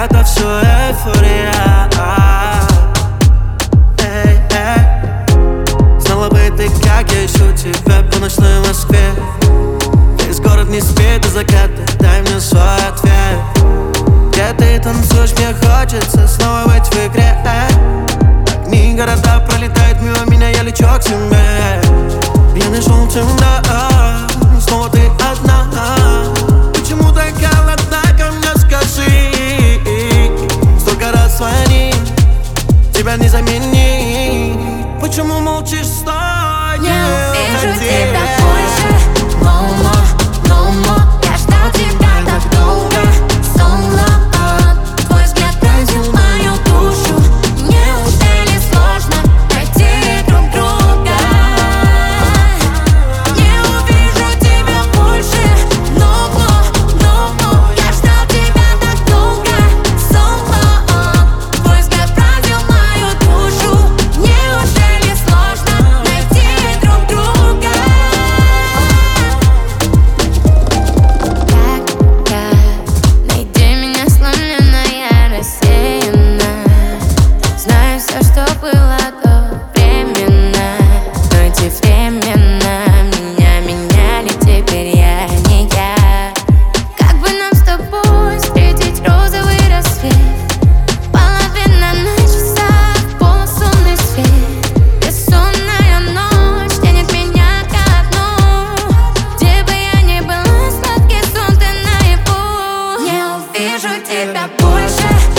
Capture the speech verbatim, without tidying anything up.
это все эйфория. Эй, эй. Знала бы ты, как я ищу тебя по ночной Москве. Весь город не спит до заката, дай мне свой ответ. Где ты танцуешь, мне хочется снова быть в игре. Огни города пролетают мимо меня, я лечу к тебе. Пьяный желтым, да, снова ты одна. Почему так холодна ко мне, скажи? Столько раз звони, тебя не заменить. Почему молчишь, стой? Не увижу тебя больше. No more, no more. Я ждал тебя так долго. So long. Твой взгляд пронзил мою душу. Неужели сложно найти друг друга? Не увижу тебя больше. No more, no more. Я ждал тебя так долго. So long. Твой взгляд пронзил мою душу. Неужели сложно найти друг друга? Найди меня сломленная, рассеянная. Знаю все, что было до временно, но эти времена меня меняли, теперь я не я. Как бы нам с тобой встретить розовый рассвет? Половина на часах, полусонный свет. Бессонная ночь тянет меня ко дну. Где бы я ни была, сладкий сон ты наяву. Не увижу тебя больше.